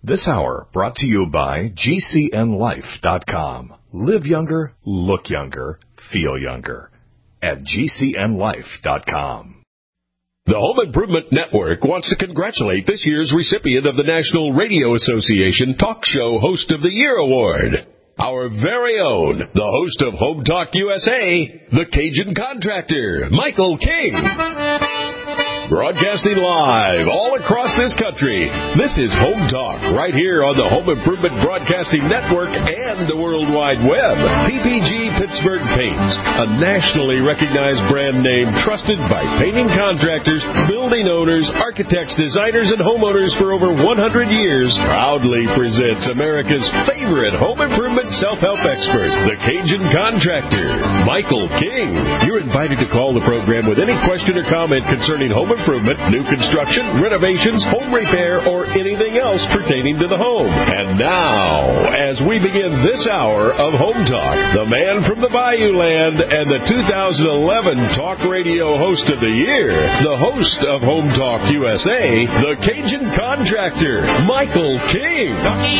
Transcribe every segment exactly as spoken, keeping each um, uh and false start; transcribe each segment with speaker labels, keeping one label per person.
Speaker 1: This hour brought to you by G C N life dot com. Live younger, look younger, feel younger at G C N life dot com.
Speaker 2: The Home Improvement Network wants to congratulate this year's recipient of the National Radio Association Talk Show Host of the Year Award. Our very own, the host of Home Talk U S A, the Cajun Contractor, Michael King. Broadcasting live all across this country, this is Home Talk, right here on the Home Improvement Broadcasting Network and the World Wide Web. P P G Pittsburgh Paints, a nationally recognized brand name trusted by painting contractors, building owners, architects, designers, and homeowners for over one hundred years, proudly presents America's favorite home improvement self-help expert, the Cajun Contractor, Michael King. You're invited to call the program with any question or comment concerning home improvement, new construction, renovations, home repair, or anything else pertaining to the home. And now, as we begin this hour of Home Talk, the man from the Bayou Land and the two thousand eleven Talk Radio Host of the Year, the host of Home Talk U S A, the Cajun Contractor, Michael King.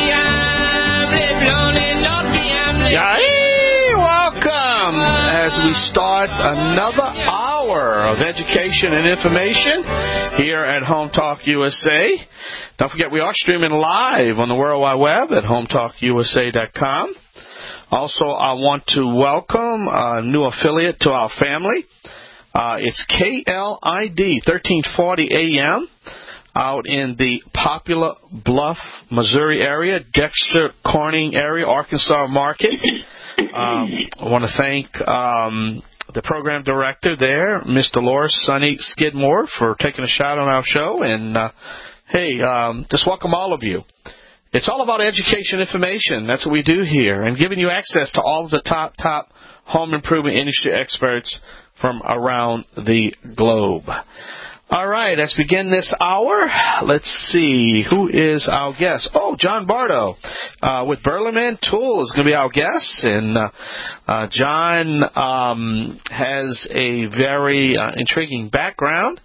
Speaker 3: Yay! Welcome as we start another hour of education and information here at Home Talk U S A. Don't forget, we are streaming live on the World Wide Web at home talk U S A dot com. Also, I want to welcome a new affiliate to our family. Uh, it's K L I D thirteen forty A M out in the Poplar Bluff, Missouri area, Dexter, Corning area, Arkansas market. Um, I want to thank um, the program director there, Miss Dolores Sonny Skidmore, for taking a shot on our show. And, uh, hey, um, just welcome all of you. It's all about education information. That's what we do here, and giving you access to all of the top, top home improvement industry experts from around the globe. All right, let's begin this hour. Let's see, who is our guest? Oh, John Bardo uh, with Burleman Tool is going to be our guest. And uh, uh, John um, has a very uh, intriguing background.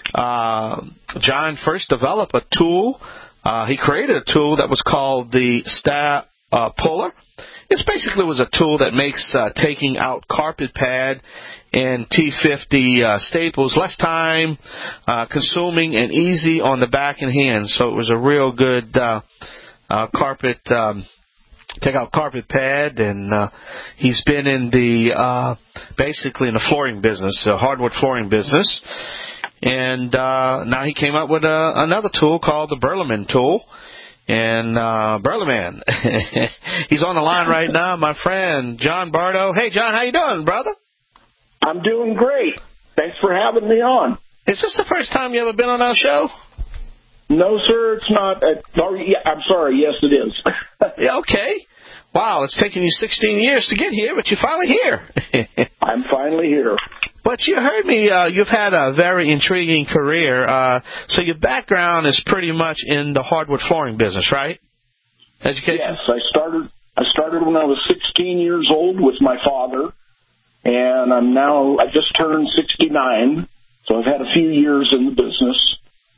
Speaker 3: Uh, John first developed a tool. Uh, he created a tool that was called the Stab uh, Puller. It basically was a tool that makes uh, taking out carpet pad and T fifty uh, staples less time uh, consuming and easy on the back and hands. So it was a real good uh, uh, carpet um, take out carpet pad, and uh, he's been in the uh, basically in the flooring business, uh, hardwood flooring business, and uh, now he came up with uh, another tool called the Burleman tool. And uh, Burleman, he's on the line right now, my friend John Bardo. Hey, John, how you doing, brother?
Speaker 4: I'm doing great. Thanks for having me on.
Speaker 3: Is this the first time you ever been on our show?
Speaker 4: No, sir, it's not. Uh, no, yeah, I'm sorry. Yes, it is.
Speaker 3: Yeah, okay. Wow, it's taken you sixteen years to get here, but you're finally here.
Speaker 4: I'm finally here.
Speaker 3: But you heard me, uh, you've had a very intriguing career. Uh, so your background is pretty much in the hardwood flooring business, right? Education?
Speaker 4: Yes, I started I started when I was sixteen years old with my father, and I'm now, I just turned sixty-nine, so I've had a few years in the business.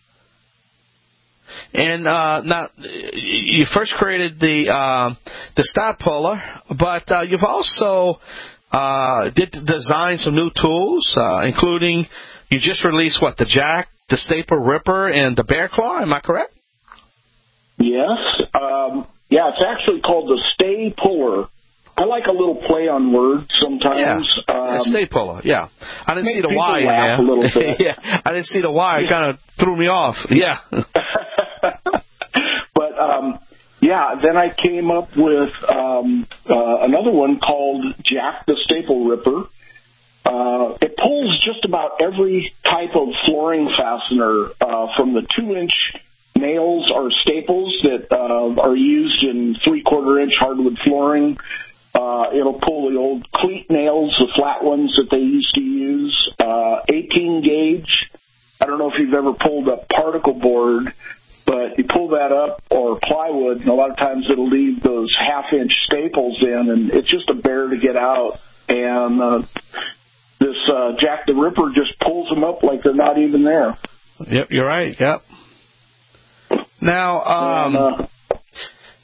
Speaker 3: And uh, now, you first created the uh, the Stab Puller, but uh, you've also uh, did design some new tools, uh, including you just released what the Jack, the Staple Ripper, and the Bear Claw. Am I correct?
Speaker 4: Yes. Um, yeah, it's actually called the Stay Puller. I like a little play on words sometimes.
Speaker 3: Yeah,
Speaker 4: um,
Speaker 3: yeah Stay Puller, yeah. I didn't see the Y in there.
Speaker 4: A little bit.
Speaker 3: Yeah, I didn't see the Y. It kind of threw me off. Yeah.
Speaker 4: But, um, yeah, then I came up with um, uh, another one called Jack the Staple Ripper. Uh, it pulls just about every type of flooring fastener, uh, from the two-inch nails or staples that uh, are used in three-quarter inch hardwood flooring. Uh, it'll pull the old cleat nails, the flat ones that they used to use, uh, eighteen gauge. I don't know if you've ever pulled a particle board, but you pull that up, or plywood, and a lot of times it'll leave those half-inch staples in, and it's just a bear to get out. And uh, this uh, Jack the Ripper just pulls them up like they're not even there.
Speaker 3: Yep, you're right, yep. Now, um,
Speaker 4: and, uh,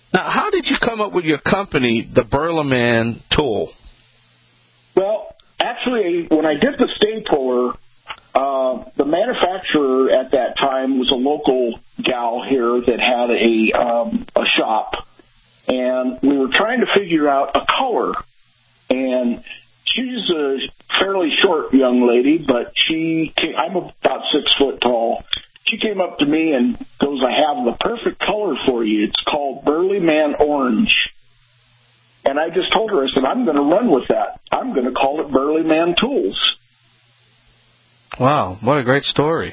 Speaker 3: Now, how did you come up with your company, the Burleman Tool?
Speaker 4: Well, actually, when I did the stapler, uh, the manufacturer at that time was a local gal here that had a um, a shop, and we were trying to figure out a color. And she's a fairly short young lady, but she came, I'm about six foot tall. She came up to me and goes, "I have the perfect color for you. It's called Burleman Orange." And I just told her, I said, "I'm going to run with that. I'm going to call it Burleman Tools."
Speaker 3: Wow, what a great story.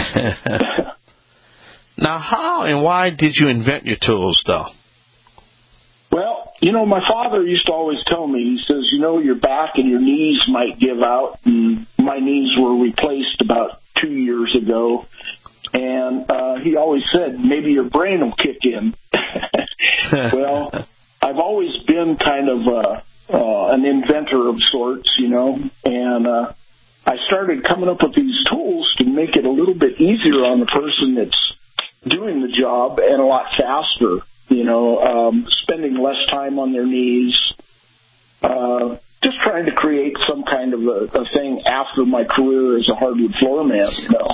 Speaker 3: Now, how and why did you invent your tools, though?
Speaker 4: Well, you know, my father used to always tell me, he says, you know, your back and your knees might give out. And my knees were replaced about two years ago. And uh, he always said, maybe your brain will kick in. Well, I've always been kind of uh, uh, an inventor of sorts, you know, and uh, I started coming up with these tools to make it a little bit easier on the person that's doing the job and a lot faster, you know, um, spending less time on their knees, uh, just trying to create some kind of a, a thing after my career as a hardwood floor man, you know.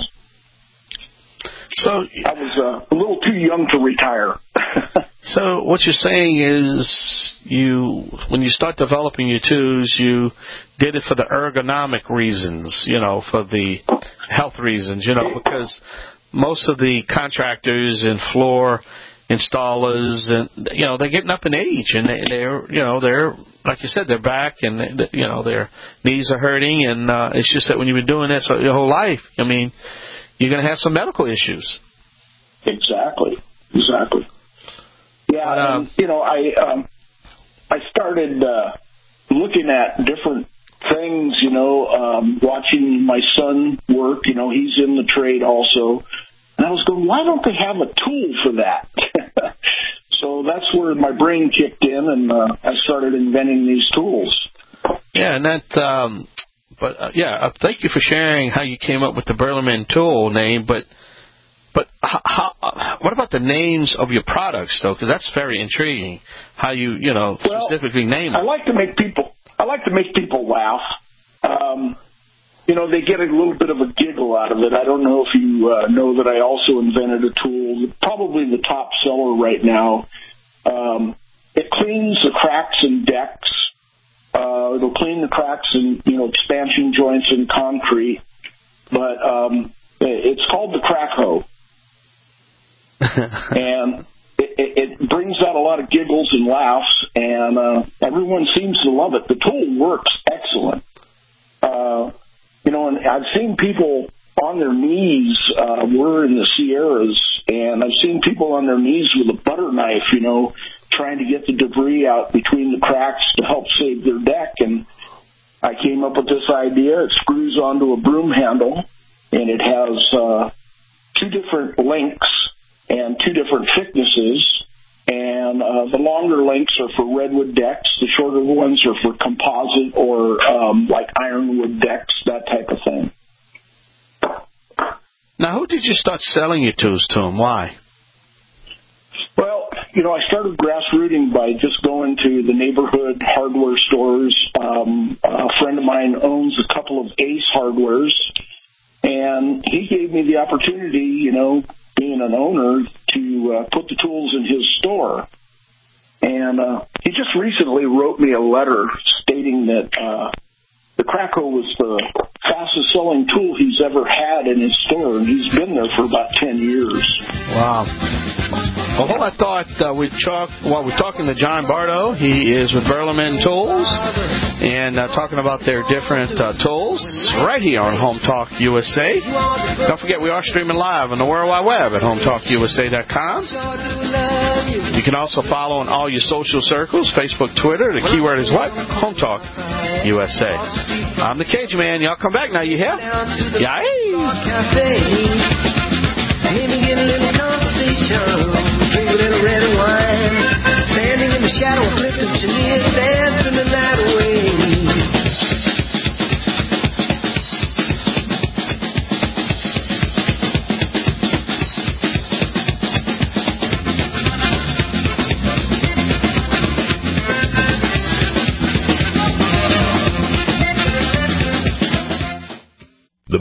Speaker 3: So
Speaker 4: I was uh, a little too young to retire.
Speaker 3: So what you're saying is, you, when you start developing your tools, you did it for the ergonomic reasons, you know, for the health reasons, you know, because most of the contractors and floor installers, and you know, they're getting up in age, and they, they're, you know, they're, like you said, they're back, and you know, their knees are hurting, and uh, it's just that when you've been doing this your whole life, I mean, you're going to have some medical issues.
Speaker 4: Exactly. Exactly. Yeah,
Speaker 3: but, um,
Speaker 4: and, you know, I um, I started uh, looking at different things, you know, um, watching my son work. You know, he's in the trade also. And I was going, why don't they have a tool for that? So that's where my brain kicked in, and uh, I started inventing these tools.
Speaker 3: Yeah, and that... Um But, uh, yeah, uh, thank you for sharing how you came up with the Burleman Tool name. But but how, how, uh, what about the names of your products, though? Because that's very intriguing, how you, you know,
Speaker 4: well,
Speaker 3: specifically name them.
Speaker 4: I like to make people, I like to make people laugh. Um, you know, they get a little bit of a giggle out of it. I don't know if you uh, know that I also invented a tool, probably the top seller right now. Um, it cleans the cracks in decks. Uh, it'll clean the cracks and, you know, expansion joints in concrete, but um, it's called the crack hoe. And it, it, it brings out a lot of giggles and laughs, and uh, everyone seems to love it. The tool works excellent. Uh, you know, and I've seen people on their knees. Uh, we're in the Sierras, and I've seen people on their knees with a butter knife, you know, trying to get the debris out between the cracks to help save their deck. And I came up with this idea. It screws onto a broom handle, and it has uh, two different lengths and two different thicknesses. And uh, the longer lengths are for redwood decks. The shorter ones are for composite or um, like ironwood decks, that type of thing.
Speaker 3: Now, who did you start selling your tools to, and why?
Speaker 4: Well, you know, I started grassrooting by just going to the neighborhood hardware stores. Um, a friend of mine owns a couple of Ace Hardwares, and he gave me the opportunity, you know, being an owner, to uh, put the tools in his store. And uh, he just recently wrote me a letter stating that uh, the crack hoe was the fastest selling tool he's ever had in his store, and he's been there for about ten years.
Speaker 3: Wow. Well, hold I thought uh, we talk, well, we're talking to John Bardo. He is with Burleman Tools, and uh, talking about their different uh, tools right here on Home Talk U S A. Don't forget, we are streaming live on the World Wide Web at home talk u s a dot com. You can also follow on all your social circles, Facebook, Twitter. The keyword is what? Home Talk U S A. I'm the Cajun Man. Y'all come back now, you hear? Yay! Maybe get a little conversation, drink a little red wine, standing in the shadow of Clifton Chenier, dancing the night away.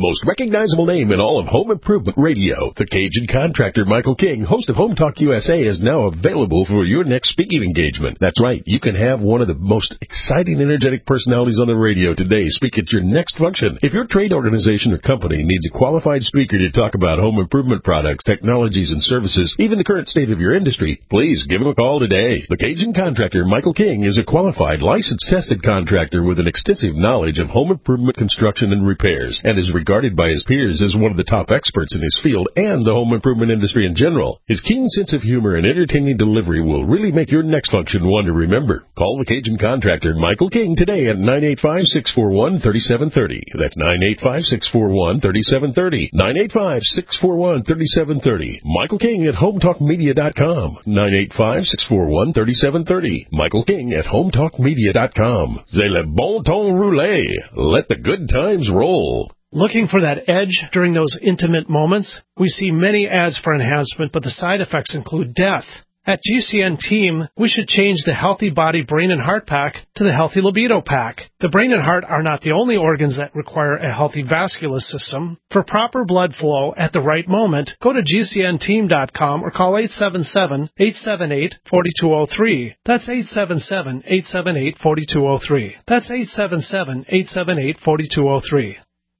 Speaker 2: most recognizable name in all of home improvement radio. The Cajun Contractor Michael King, host of Home Talk U S A, is now available for your next speaking engagement. That's right. You can have one of the most exciting, energetic personalities on the radio today speak at your next function. If your trade organization or company needs a qualified speaker to talk about home improvement products, technologies, and services, even the current state of your industry, please give him a call today. The Cajun Contractor Michael King is a qualified, licensed, tested contractor with an extensive knowledge of home improvement construction and repairs, and is regarded by his peers as one of the top experts in his field and the home improvement industry in general. His keen sense of humor and entertaining delivery will really make your next function one to remember. Call the Cajun Contractor Michael King today at nine eight five, six four one, three seven three zero. That's nine eight five, six four one, three seven three zero. nine eight five, six four one, three seven three zero. Michael King at home talk media dot com. nine eight five, six four one, three seven three zero. Michael King at home talk media dot com. C'est le bon ton roulé. Let the good times roll.
Speaker 5: Looking for that edge during those intimate moments? We see many ads for enhancement, but the side effects include death. At G C N Team, we should change the Healthy Body Brain and Heart Pack to the Healthy Libido Pack. The brain and heart are not the only organs that require a healthy vascular system. For proper blood flow at the right moment, go to G C N team dot com or call eight seven seven, eight seven eight, four two zero three. That's eight seven seven, eight seven eight, four two zero three. That's eight seven seven, eight seven eight, four two zero three.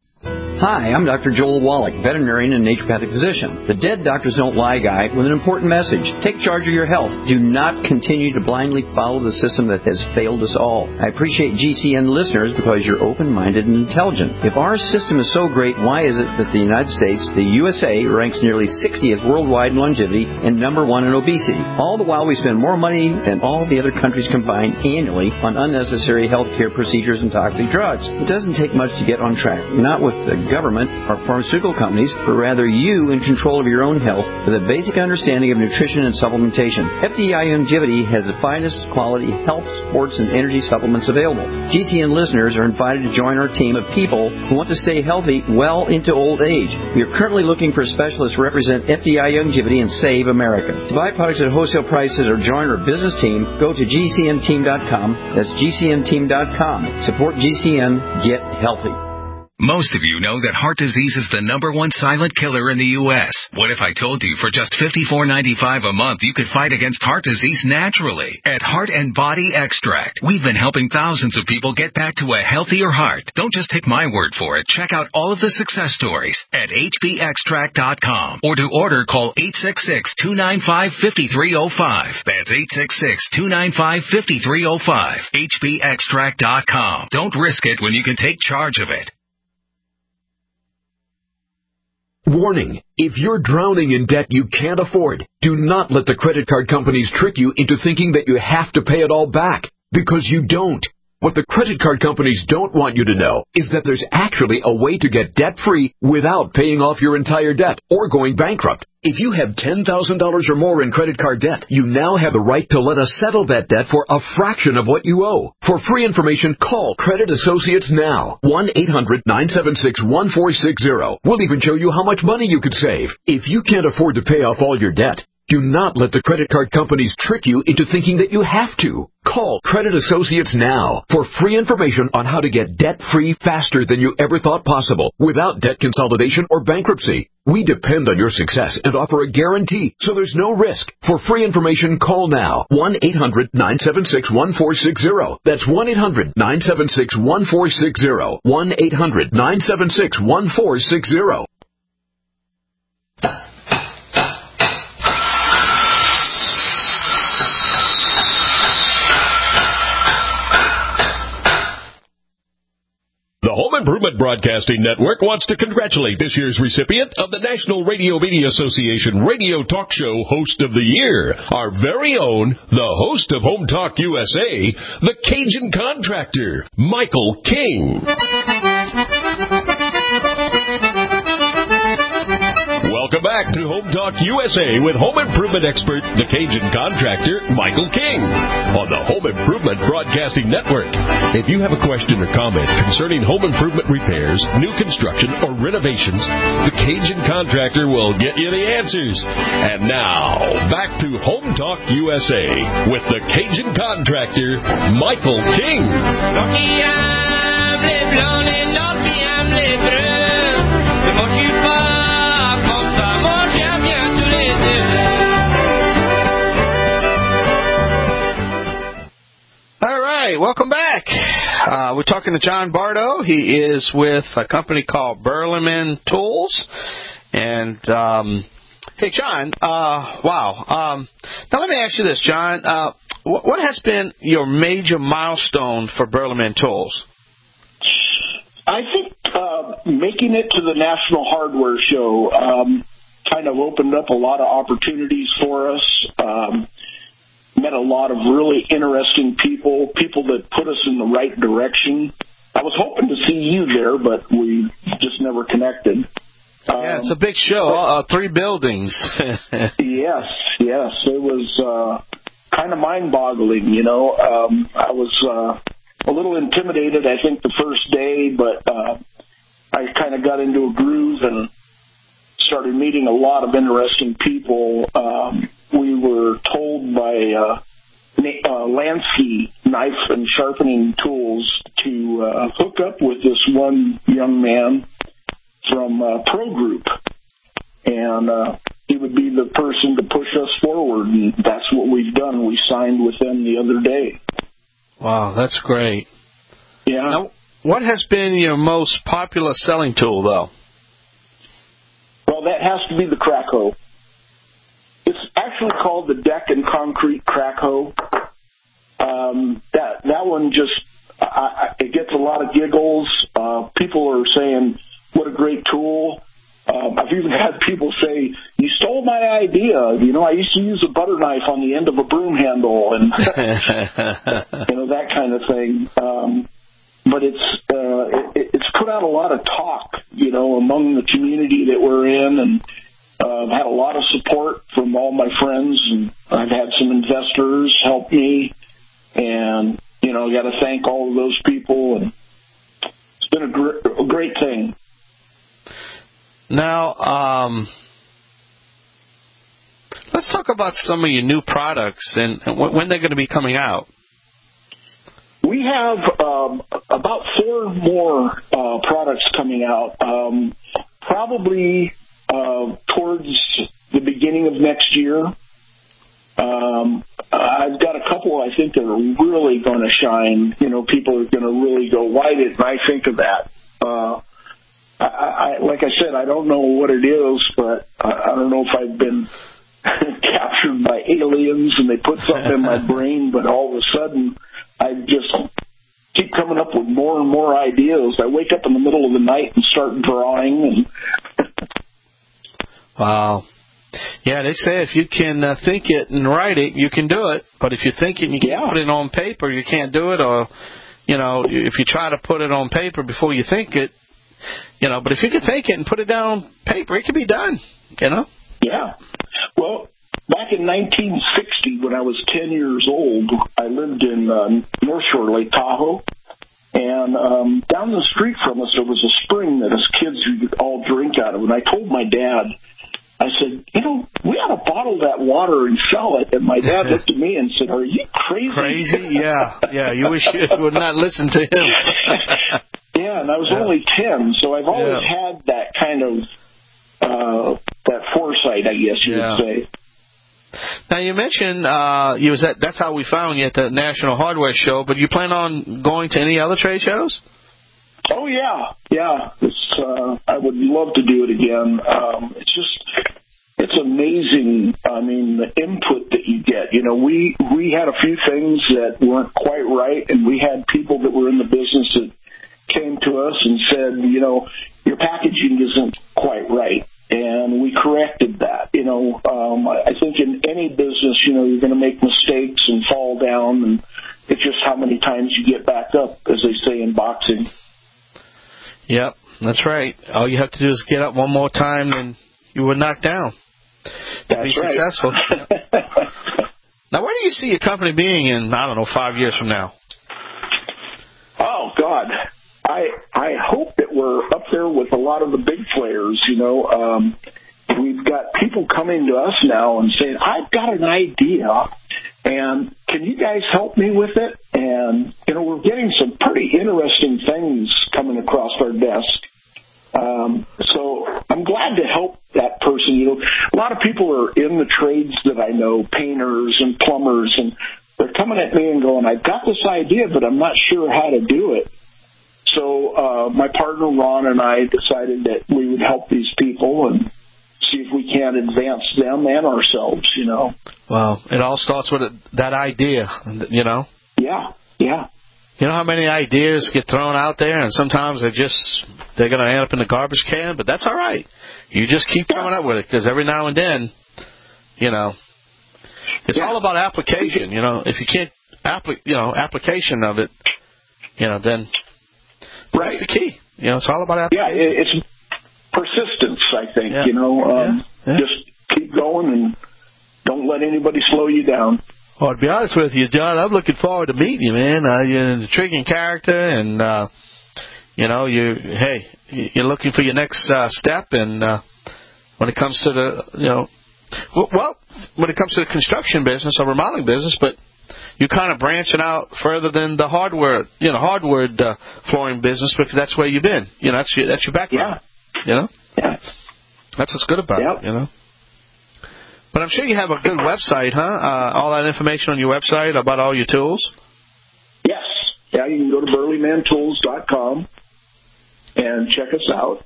Speaker 6: Hi, I'm Doctor Joel Wallach, veterinarian and naturopathic physician. The Dead Doctors Don't Lie guy with an important message. Take charge of your health. Do not continue to blindly follow the system that has failed us all. I appreciate G C N listeners because you're open-minded and intelligent. If our system is so great, why is it that the United States, the U S A, ranks nearly sixtieth worldwide in longevity and number one in obesity? All the while we spend more money than all the other countries combined annually on unnecessary health care procedures and toxic drugs. It doesn't take much to get on track. Not with the government or pharmaceutical companies, but rather you in control of your own health with a basic understanding of nutrition and supplementation. F D I Longevity has the finest quality health, sports, and energy supplements available. G C N listeners are invited to join our team of people who want to stay healthy well into old age. We are currently looking for specialists to represent F D I Longevity and Save America. To buy products at wholesale prices or join our business team, go to G C N team dot com. That's G C N team dot com. Support G C N. Get healthy.
Speaker 7: Most of you know that heart disease is the number one silent killer in the U S What if I told you for just fifty-four ninety-five a month you could fight against heart disease naturally? At Heart and Body Extract, we've been helping thousands of people get back to a healthier heart. Don't just take my word for it. Check out all of the success stories at H B extract dot com. Or to order, call eight six six, two nine five, five three zero five. That's eight six six, two nine five, five three zero five. H B extract dot com. Don't risk it when you can take charge of it.
Speaker 8: Warning, if you're drowning in debt you can't afford, do not let the credit card companies trick you into thinking that you have to pay it all back, because you don't. What the credit card companies don't want you to know is that there's actually a way to get debt-free without paying off your entire debt or going bankrupt. If you have ten thousand dollars or more in credit card debt, you now have the right to let us settle that debt for a fraction of what you owe. For free information, call Credit Associates now. one eight hundred, nine seven six, one four six zero. We'll even show you how much money you could save. If you can't afford to pay off all your debt, do not let the credit card companies trick you into thinking that you have to. Call Credit Associates now for free information on how to get debt-free faster than you ever thought possible without debt consolidation or bankruptcy. We depend on your success and offer a guarantee, so there's no risk. For free information, call now. one eight hundred, nine seven six, one four six zero. That's one eight hundred, nine seven six, one four six zero. one eight hundred, nine seven six, one four six zero.
Speaker 2: The Home Improvement Broadcasting Network wants to congratulate this year's recipient of the National Radio Media Association Radio Talk Show Host of the Year, our very own, the host of Home Talk U S A, the Cajun Contractor, Michael King. Welcome back to Home Talk U S A with home improvement expert, the Cajun Contractor, Michael King, on the Home Improvement Broadcasting Network. If you have a question or comment concerning home improvement repairs, new construction, or renovations, the Cajun Contractor will get you the answers. And now, back to Home Talk U S A with the Cajun Contractor, Michael King.
Speaker 3: right, welcome back. Uh, we're talking to John Bardo. He is with a company called Burleman Tools. And, um, hey, John, uh, wow. Um, now, let me ask you this, John. Uh, what, what has been your major milestone for Burleman Tools?
Speaker 4: I think uh, making it to the National Hardware Show um, kind of opened up a lot of opportunities for us. Um, met a lot of really interesting people, people that put us in the right direction. I was hoping to see you there, but we just never connected. Um,
Speaker 3: yeah, it's a big show, uh, three buildings.
Speaker 4: yes, yes. It was uh, kind of mind-boggling, you know. Um, I was uh, a little intimidated, I think, the first day, but uh, I kind of got into a groove and started meeting a lot of interesting people. Um, we were told by uh, uh, Lansky Knife and Sharpening Tools to uh, hook up with this one young man from uh, Pro Group, and uh, he would be the person to push us forward, and that's what we've done. We signed with them the other day.
Speaker 3: Wow, that's great.
Speaker 4: Yeah.
Speaker 3: Now, what has been your most popular selling tool, though?
Speaker 4: Well, that has to be the crack hoe. It's actually called the Deck and Concrete Crack Hoe. Um, that that one just I, I, it gets a lot of giggles. Uh, people are saying, "What a great tool!" Um, I've even had people say, "You stole my idea." You know, I used to use a butter knife on the end of a broom handle, and you know, that kind of thing. Um, but it's uh, it, it's put out a lot of talk, you know, among the community that we're in, and uh, I've had a lot of support from all my friends, and I've had some investors help me, and you know, I got to thank all of those people, and it's been a, gr- a great thing.
Speaker 3: Now, um, let's talk about some of your new products and, and when they're going to be coming out.
Speaker 4: We have um, about four more uh, products coming out, um, probably uh, towards the beginning of next year. Um, I've got a couple I think that are really going to shine. You know, people are going to really go, why didn't I think of that? Uh, I, I, like I said, I don't know what it is, but I, I don't know if I've been captured by aliens and they put something in my brain, but all of a sudden I just keep coming up with more and more ideas. I wake up in the middle of the night and start drawing. And
Speaker 3: wow. Yeah, they say if you can uh, think it and write it, you can do it. But if you think it and you can't
Speaker 4: yeah.
Speaker 3: put it on paper, you can't do it. Or, you know, if you try to put it on paper before you think it, you know, but if you can think it and put it down on paper, it can be done, you know?
Speaker 4: Yeah. Well, back in nineteen sixty, when I was ten years old, I lived in uh, North Shore, Lake Tahoe. And um, down the street from us, there was a spring that us kids would all drink out of. And I told my dad, I said, you know, we ought to bottle that water and sell it. And my dad looked at me and said, are you crazy?
Speaker 3: Crazy? Yeah. Yeah. You wish you would not listen to him.
Speaker 4: Yeah, and I was yeah. only ten, so I've always yeah. had that kind of, uh, that foresight, I guess you yeah. would say.
Speaker 3: Now, you mentioned uh, you was at, that's how we found you at the National Hardware Show, but you plan on going to any other trade shows?
Speaker 4: Oh, yeah, yeah. It's, uh, I would love to do it again. Um, it's just, it's amazing, I mean, the input that you get. You know, we, we had a few things that weren't quite right, and we had people that were in the business that came to us and said, you know, your packaging isn't quite right. And we corrected that. You know, um, I think in any business, you know, you're going to make mistakes and fall down, and it's just how many times you get back up, as they say in boxing.
Speaker 3: Yep, that's right. All you have to do is get up one more time and you were knocked down to
Speaker 4: that's
Speaker 3: be
Speaker 4: right.
Speaker 3: successful. Now, where do you see your company being in, I don't know, five years from now?
Speaker 4: Oh, God. I I hope that we're up there with a lot of the big players, you know. Um, we've got people coming to us now and saying, I've got an idea, and can you guys help me with it? And, you know, we're getting some pretty interesting things coming across our desk. Um, so I'm glad to help that person. You know, a lot of people are in the trades that I know, painters and plumbers, and they're coming coming at me and going, I've got this idea, but I'm not sure how to do it. So uh, my partner Ron and I decided that we would help these people and see if we can advance them and ourselves, you know.
Speaker 3: Well, it all starts with that idea, you know.
Speaker 4: Yeah, yeah.
Speaker 3: You know how many ideas get thrown out there, and sometimes they're just, they're going to end up in the garbage can, but that's all right. You just keep coming up with it, because every now and then, you know, it's yeah. all about application, you know. If you can't, appli- you know, application of it, you know, then
Speaker 4: right.
Speaker 3: that's the key. You know, it's all about application.
Speaker 4: Yeah, it's persistence, I think,
Speaker 3: yeah.
Speaker 4: you know. Um,
Speaker 3: yeah. Yeah.
Speaker 4: Just keep going and don't let anybody slow you down.
Speaker 3: Well, to be honest with you, John, I'm looking forward to meeting you, man. Uh, you're an intriguing character, and, uh, you know, you hey, you're looking for your next uh, step, and uh, when it comes to the, you know, well, when it comes to the construction business or remodeling business, but you're kind of branching out further than the hardware, you know, hardwood uh, flooring business, because that's where you've been. You know, that's your, that's your background.
Speaker 4: Yeah.
Speaker 3: You know?
Speaker 4: Yeah.
Speaker 3: That's what's good about
Speaker 4: yep.
Speaker 3: it, you know? But I'm sure you have a good website, huh? Uh, all that information on your website about all your tools?
Speaker 4: Yes. Yeah, you can go to burley man tools dot com and check us out.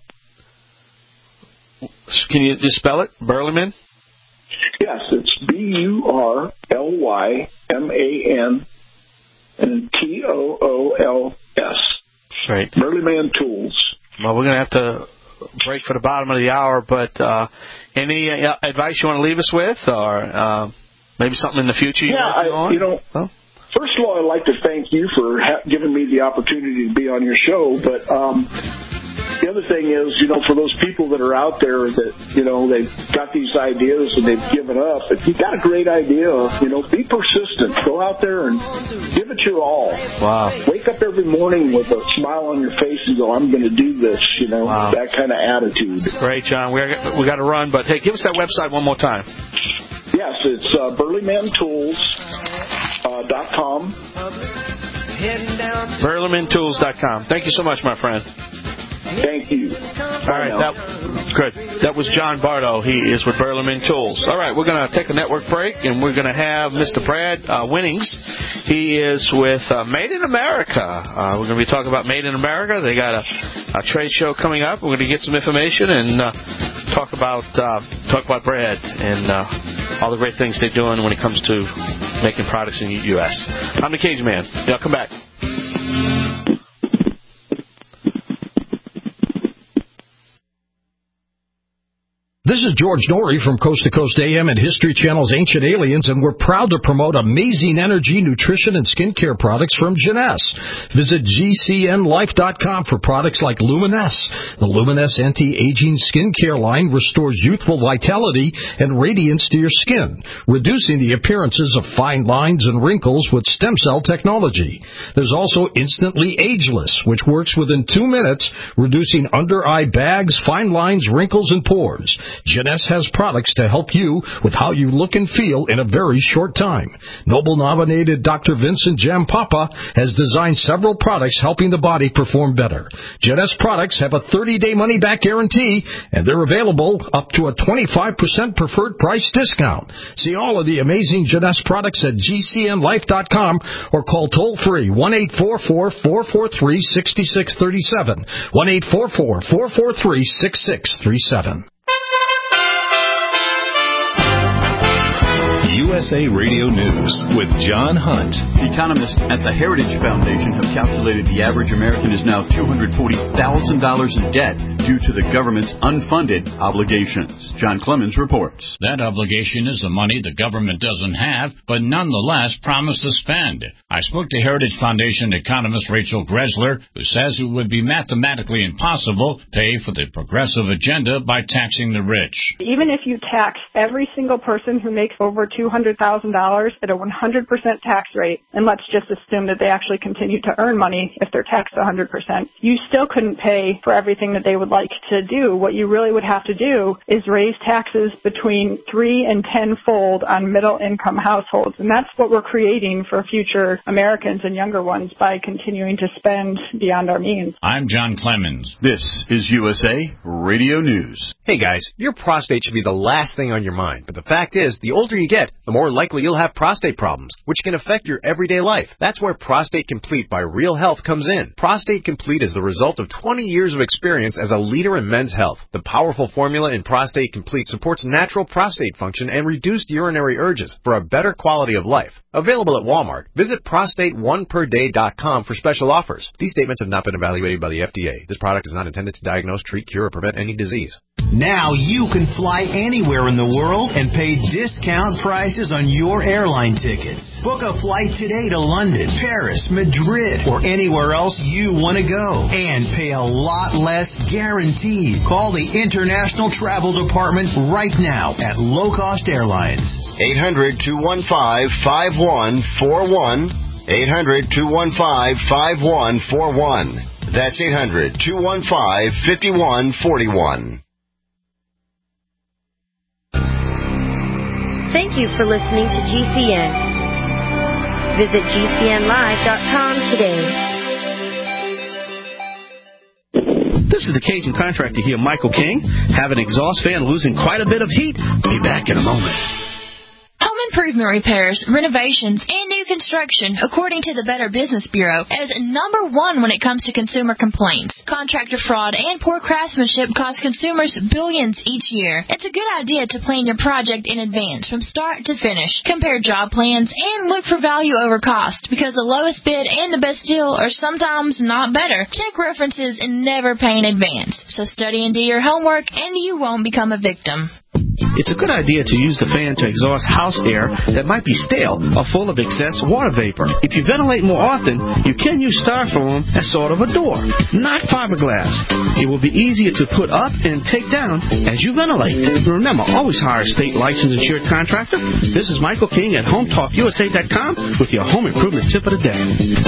Speaker 3: Can you just spell it? Burlyman?
Speaker 4: Yes, it's B U R L Y M A N and T O O L S.
Speaker 3: Right.
Speaker 4: Burlyman Tools.
Speaker 3: Well, we're going to have to break for the bottom of the hour, but uh, any uh, advice you want to leave us with, or uh, maybe something in the future you're
Speaker 4: yeah,
Speaker 3: working
Speaker 4: I,
Speaker 3: on?
Speaker 4: You know,
Speaker 3: oh.
Speaker 4: First of all, I'd like to thank you for ha- giving me the opportunity to be on your show, but um, the other thing is, you know, for those people that are out there that, you know, they've got these ideas and they've given up, if you've got a great idea, you know, be persistent. Go out there and give it your all.
Speaker 3: Wow.
Speaker 4: Wake up every morning with a smile on your face and go, I'm going to do this, you know,
Speaker 3: wow.
Speaker 4: that kind of attitude.
Speaker 3: Great, John. We're, we got to run, but, hey, give us that website one more time.
Speaker 4: Yes, it's uh, burley man tools dot com.
Speaker 3: burlyman tools dot com. Thank you so much, my friend.
Speaker 4: Thank you.
Speaker 3: All right, that, good. That was John Bardo. He is with Burlyman Tools. All right, we're going to take a network break, and we're going to have Mister Brad uh, Winnings. He is with uh, Made in America. Uh, we're going to be talking about Made in America. They got a, a trade show coming up. We're going to get some information and uh, talk about uh, talk about Brad and uh, all the great things they're doing when it comes to making products in the U S I'm the Cage Man. Yeah, come back.
Speaker 9: This is George Norrie from Coast to Coast A M and History Channel's Ancient Aliens, and we're proud to promote amazing energy, nutrition, and skincare products from Jeunesse. Visit G C N life dot com for products like Luminesse. The Luminesse anti-aging skincare line restores youthful vitality and radiance to your skin, reducing the appearances of fine lines and wrinkles with stem cell technology. There's also Instantly Ageless, which works within two minutes, reducing under-eye bags, fine lines, wrinkles, and pores. Jeunesse has products to help you with how you look and feel in a very short time. Nobel-nominated Doctor Vincent Jampapa has designed several products helping the body perform better. Jeunesse products have a thirty-day money-back guarantee, and they're available up to a twenty-five percent preferred price discount. See all of the amazing Jeunesse products at G C N life dot com or call toll-free one eight four four, four four three, six six three seven, one eight four four, four four three, six six three seven.
Speaker 1: U S A Radio News with John Hunt.
Speaker 10: Economists at the Heritage Foundation have calculated the average American is now two hundred forty thousand dollars in debt due to the government's unfunded obligations. John Clemens reports.
Speaker 11: That obligation is the money the government doesn't have, but nonetheless promised to spend. I spoke to Heritage Foundation economist Rachel Gressler, who says it would be mathematically impossible to pay for the progressive agenda by taxing the rich.
Speaker 12: Even if you tax every single person who makes over two hundred thousand dollars at a one hundred percent tax rate, and let's just assume that they actually continue to earn money if they're taxed one hundred percent, you still couldn't pay for everything that they would like to do. What you really would have to do is raise taxes between three and tenfold on middle-income households, and that's what we're creating for future Americans and younger ones by continuing to spend beyond our means.
Speaker 11: I'm John Clemens.
Speaker 10: This is U S A Radio News.
Speaker 13: Hey guys, your prostate should be the last thing on your mind, but the fact is, the older you get, the more likely you'll have prostate problems, which can affect your everyday life. That's where Prostate Complete by Real Health comes in. Prostate Complete is the result of twenty years of experience as a leader in men's health. The powerful formula in Prostate Complete supports natural prostate function and reduced urinary urges for a better quality of life. Available at Walmart. Visit prostate one per day dot com for special offers. These statements have not been evaluated by the F D A. This product is not intended to diagnose, treat, cure, or prevent any disease.
Speaker 14: Now you can fly anywhere in the world and pay discount prices on your airline tickets. Book a flight today to London, Paris, Madrid, or anywhere else you want to go. And pay a lot less guaranteed. Call the International Travel Department right now at Low Cost Airlines.
Speaker 15: eight hundred, two one five, five one four one. eight hundred, two one five, five one four one. That's eight hundred, two one five, five one four one.
Speaker 16: Thank you for listening to G C N. Visit G C N live dot com today.
Speaker 3: This is the Cajun Contractor here, Michael King. Have an exhaust fan losing quite a bit of heat? Be back in a moment.
Speaker 17: Home improvement repairs, renovations, and new construction, according to the Better Business Bureau, is number one when it comes to consumer complaints. Contractor fraud and poor craftsmanship cost consumers billions each year. It's a good idea to plan your project in advance from start to finish. Compare job plans and look for value over cost, because the lowest bid and the best deal are sometimes not better. Check references and never pay in advance. So study and do your homework, and you won't become a victim.
Speaker 3: It's a good idea to use the fan to exhaust house air that might be stale or full of excess water vapor. If you ventilate more often, you can use styrofoam as sort of a door, not fiberglass. It will be easier to put up and take down as you ventilate. Remember, always hire a state licensed insured contractor. This is Michael King at Home Talk U S A dot com with your home improvement tip of the day.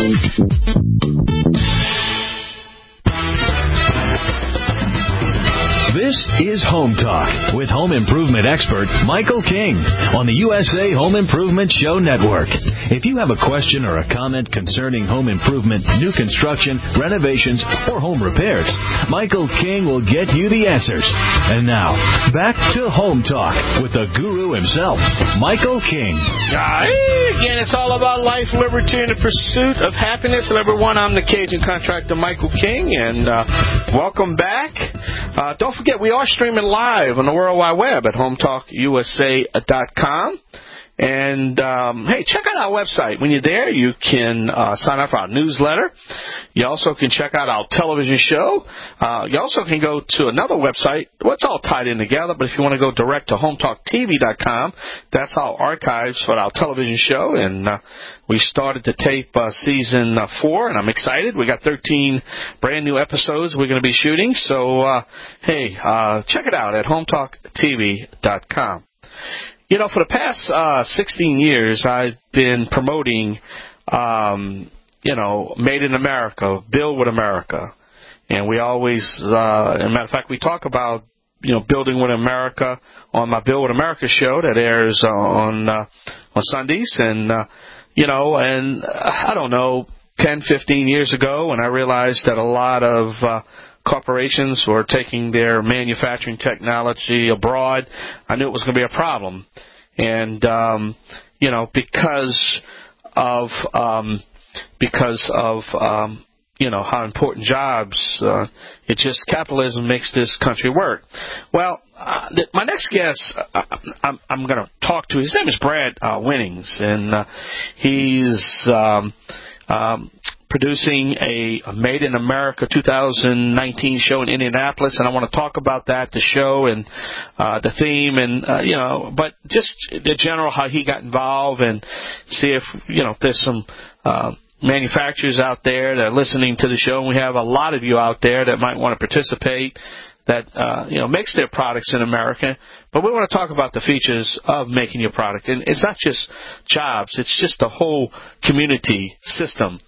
Speaker 1: This is Home Talk with home improvement expert Michael King on the U S A Home Improvement Show Network. If you have a question or a comment concerning home improvement, new construction, renovations, or home repairs, Michael King will get you the answers. And now, back to Home Talk with the guru himself, Michael King.
Speaker 3: Again, it's all about life, liberty, and the pursuit of happiness. And everyone, I'm the Cajun Contractor Michael King, and uh, welcome back. Uh, don't forget, we are streaming live on the World Wide Web at home talk U S A dot com. And, um, hey, check out our website. When you're there, you can uh, sign up for our newsletter. You also can check out our television show. Uh, you also can go to another website. Well, it's all tied in together, but if you want to go direct to home talk T V dot com, that's our archives for our television show. And uh, we started to tape uh, season uh, four, and I'm excited. We got thirteen brand new episodes we're going to be shooting. So, uh, hey, uh, check it out at home talk T V dot com. You know, for the past uh, sixteen years, I've been promoting, um, you know, Made in America, Build with America. And we always, uh, as a matter of fact, we talk about, you know, building with America on my Build with America show that airs on uh, on Sundays. And, uh, you know, and uh, I don't know, ten, fifteen years ago, when I realized that a lot of uh, corporations were taking their manufacturing technology abroad, I knew it was going to be a problem. And, um, you know, because of, um, because of, um, you know, how important jobs, uh, it just, capitalism makes this country work. Well, uh, th- my next guest uh, I'm, I'm going to talk to, his name is Brad uh, Winnings, and uh, he's, um, um, producing a, a Made in America two thousand nineteen show in Indianapolis, and I want to talk about that, the show, and uh, the theme, and uh, you know, but just the general how he got involved, and see if you know if there's some uh, manufacturers out there that are listening to the show, and we have a lot of you out there that might want to participate, that uh, you know makes their products in America. But we want to talk about the features of making your product, and it's not just jobs; it's just the whole community system.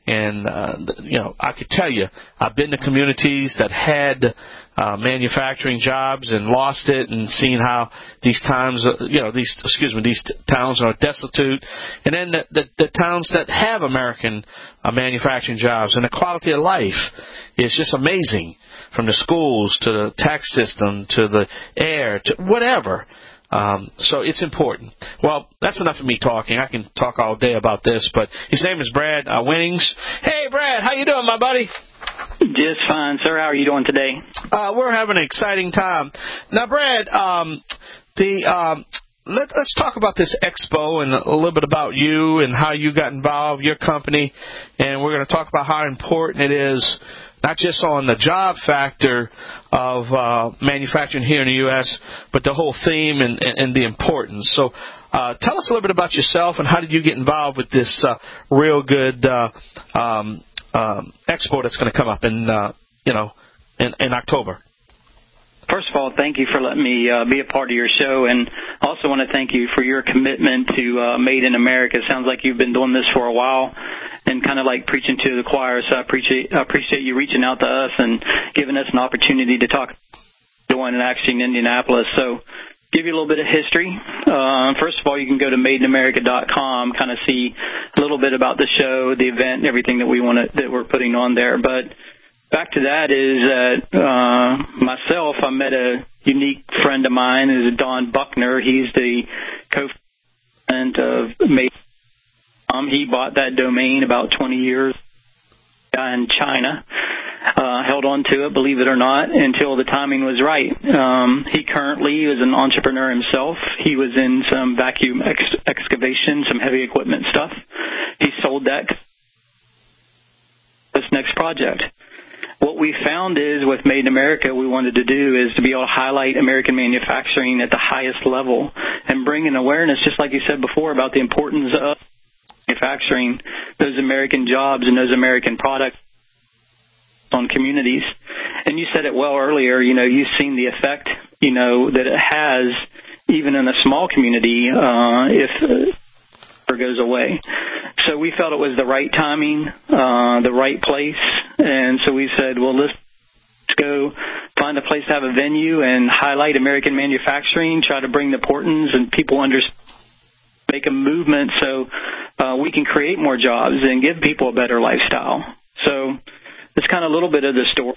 Speaker 3: And, uh, you know, I could tell you, I've been to communities that had uh, manufacturing jobs and lost it, and seen how these towns, uh, you know, these, excuse me, these t- towns are destitute. And then the, the, the towns that have American uh, manufacturing jobs, and the quality of life is just amazing, from the schools to the tax system to the air to whatever. Um, so it's important. Well, that's enough of me talking. I can talk all day about this, but his name is Brad uh, Winnings. Hey, Brad, how you doing, my buddy?
Speaker 18: Just fine, sir. How are you doing today?
Speaker 3: Uh, we're having an exciting time. Now, Brad, um, the um, let, let's talk about this expo and a little bit about you and how you got involved, your company, and we're going to talk about how important it is, not just on the job factor of uh, manufacturing here in the U S, but the whole theme and, and, and the importance. So uh, tell us a little bit about yourself and how did you get involved with this uh, real good uh, um, um, expo that's going to come up in, uh, you know, in, in October.
Speaker 18: First of all, thank you for letting me uh, be a part of your show, and I also want to thank you for your commitment to uh, Made in America. It sounds like you've been doing this for a while and kind of like preaching to the choir, so I appreciate, I appreciate you reaching out to us and giving us an opportunity to talk doing and actually in Indianapolis. So give you a little bit of history. Uh, first of all, you can go to made in america dot com, kind of see a little bit about the show, the event, and everything that we want to, that we're putting on there. But back to that is that uh, myself, I met a unique friend of mine, is Don Buckner. He's the co-president of Made. Um, he bought that domain about twenty years in China, uh, held on to it, believe it or not, until the timing was right. Um, he currently is an entrepreneur himself. He was in some vacuum ex- excavation, some heavy equipment stuff. He sold that this next project. What we found is with Made in America, we wanted to do is to be able to highlight American manufacturing at the highest level and bring an awareness, just like you said before, about the importance of manufacturing those American jobs and those American products on communities. And you said it well earlier, you know, you've seen the effect, you know, that it has even in a small community uh, if it goes away. So we felt it was the right timing, uh, the right place, and so we said, well, let's go find a place to have a venue and highlight American manufacturing, try to bring the importance and people understand, make a movement so uh, we can create more jobs and give people a better lifestyle. So it's kind of a little bit of the story.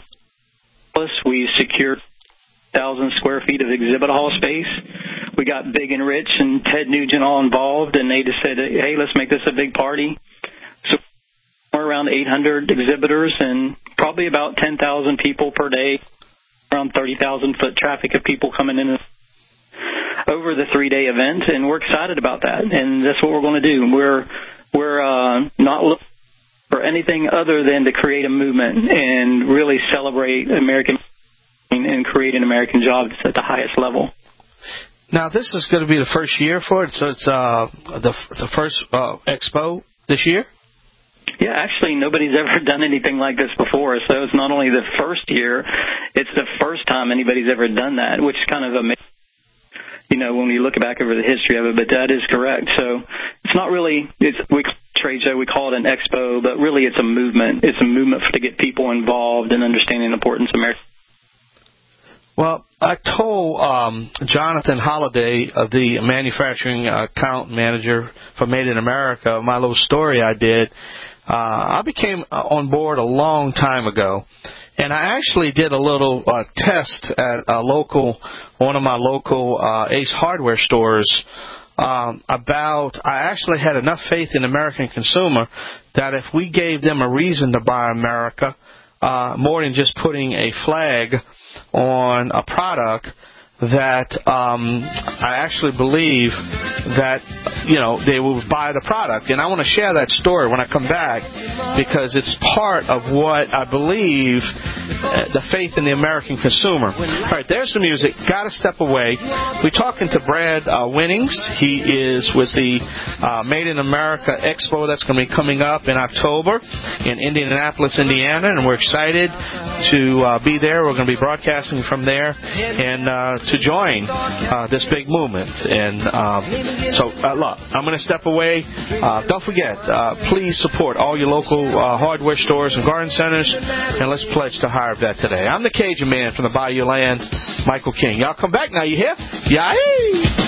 Speaker 18: We secured one thousand square feet of exhibit hall space. We got Big and Rich and Ted Nugent all involved, and they just said, hey, let's make this a big party. So we're around eight hundred exhibitors and probably about ten thousand people per day, around thirty thousand foot traffic of people coming in over the three-day event, and we're excited about that, and that's what we're going to do. We're we're uh, not looking for anything other than to create a movement and really celebrate American and creating American jobs at the highest level.
Speaker 3: Now, this is going to be the first year for it, so it's uh, the the first uh, expo this year?
Speaker 18: Yeah, actually, nobody's ever done anything like this before, so it's not only the first year, it's the first time anybody's ever done that, which is kind of amazing. You know, when we look back over the history of it, but that is correct. So it's not really, it's we trade show, we call it an expo, but really it's a movement. It's a movement to get people involved and understanding the importance of America.
Speaker 3: Well, I told um, Jonathan Holliday, uh, the manufacturing account manager for Made in America, my little story I did. Uh, I became on board a long time ago. And I actually did a little uh, test at a local, one of my local uh, Ace Hardware stores um, about, I actually had enough faith in the American consumer that if we gave them a reason to buy America, uh, more than just putting a flag on a product, that um, I actually believe that, you know, they will buy the product. And I want to share that story when I come back because it's part of what I believe uh, the faith in the American consumer. All right, there's the music. Got to step away. We're talking to Brad uh, Winnings. He is with the uh, Made in America Expo that's going to be coming up in October in Indianapolis, Indiana, and we're excited to uh, be there. We're going to be broadcasting from there and uh, to join uh, this big movement. And um, so, uh, look, I'm going to step away. Uh, don't forget, uh, please support all your local uh, hardware stores and garden centers, and let's pledge to hire that today. I'm the Cajun Man from the Bayou Land, Michael King. Y'all come back now, you hear? Yay!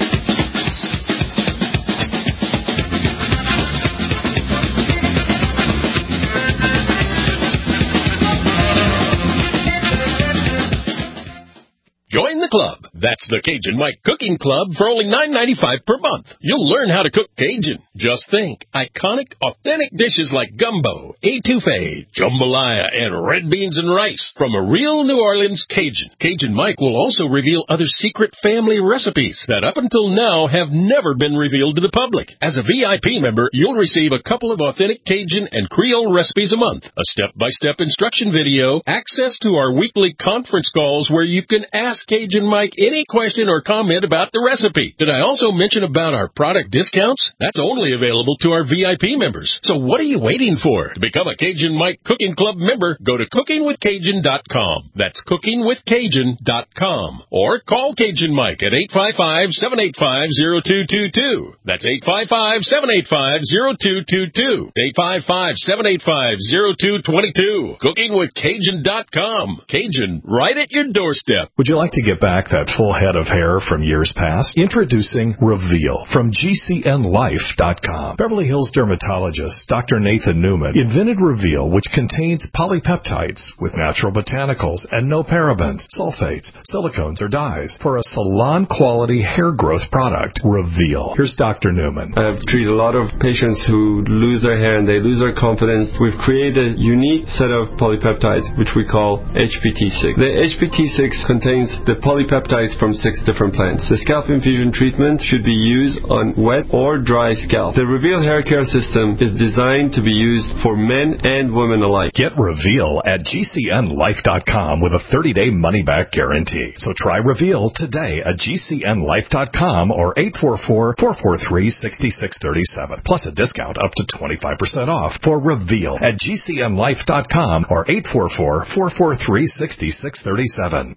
Speaker 2: Join the club. That's the Cajun Mike Cooking Club for only nine ninety-five per month. You'll learn how to cook Cajun. Just think, iconic, authentic dishes like gumbo, etouffee, jambalaya, and red beans and rice from a real New Orleans Cajun. Cajun Mike will also reveal other secret family recipes that up until now have never been revealed to the public. As a V I P member, you'll receive a couple of authentic Cajun and Creole recipes a month, a step-by-step instruction video, access to our weekly conference calls where you can ask Cajun Mike any question or comment about the recipe. Did I also mention about our product discounts? That's only available to our V I P members. So what are you waiting for? To become a Cajun Mike Cooking Club member, go to cooking with cajun dot com. That's cooking with cajun dot com. Or call Cajun Mike at eight five five, seven eight five, zero two two two. That's eight five five, seven eight five, zero two two two. eight five five, seven eight five, zero two two two. cooking with cajun dot com. Cajun, right at your doorstep.
Speaker 19: Would you like to get back that full head of hair from years past? Introducing Reveal from G C N life dot com. Beverly Hills dermatologist Doctor Nathan Newman invented Reveal, which contains polypeptides with natural botanicals and no parabens, sulfates, silicones, or dyes for a salon-quality hair growth product. Reveal. Here's Doctor Newman.
Speaker 20: I've treated a lot of patients who lose their hair and they lose their confidence. We've created a unique set of polypeptides, which we call H P T six. The H P T six contains the polypeptides from six different plants. The scalp infusion treatment should be used on wet or dry scalp. The Reveal hair care system is designed to be used for men and women alike.
Speaker 19: Get Reveal at G C N life dot com with a thirty-day money-back guarantee. So try Reveal today at G C N life dot com or eight four four, four four three, six six three seven. Plus a discount up to twenty-five percent off for Reveal at G C N life dot com or eight four four, four four three, six six three seven.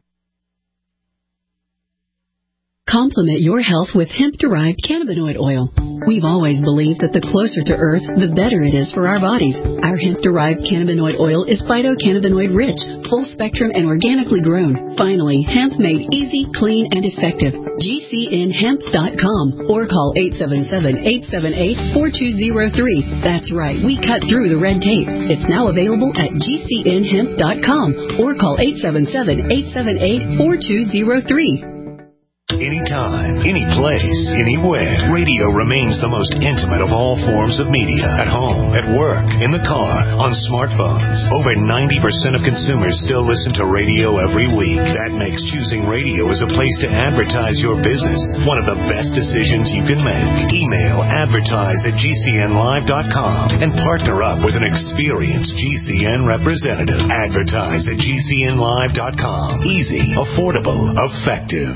Speaker 21: Complement your health with hemp-derived cannabinoid oil. We've always believed that the closer to Earth, the better it is for our bodies. Our hemp-derived cannabinoid oil is phytocannabinoid-rich, full-spectrum, and organically grown. Finally, hemp made easy, clean, and effective. G C N hemp dot com or call eight seven seven, eight seven eight, four two zero three. That's right, we cut through the red tape. It's now available at G C N hemp dot com or call eight seven seven, eight seven eight, four two zero three.
Speaker 22: Anytime, any place, anywhere, radio remains the most intimate of all forms of media. At home, at work, in the car, on smartphones. Over ninety percent of consumers still listen to radio every week. That makes choosing radio as a place to advertise your business one of the best decisions you can make. Email advertise at G C N live dot com and partner up with an experienced G C N representative. Advertise at G C N live dot com. Easy, affordable, effective.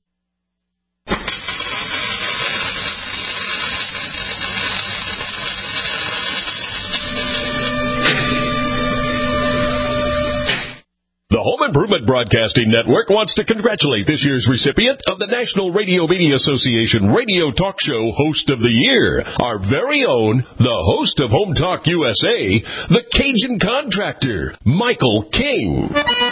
Speaker 2: The Home Improvement Broadcasting Network wants to congratulate this year's recipient of the National Radio Media Association Radio Talk Show Host of the Year, our very own, the host of Home Talk U S A, the Cajun Contractor, Michael King.